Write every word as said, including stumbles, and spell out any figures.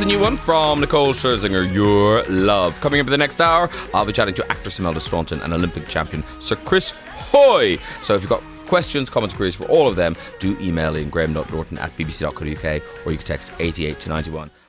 a new one from Nicole Scherzinger, Your Love. Coming up in the next hour, I'll be chatting to actor Imelda Staunton and Olympic champion Sir Chris Hoy. So if you've got questions, comments, queries for all of them, do email in graham dot norton at b b c dot co dot u k, or you can text eight eight to nine one.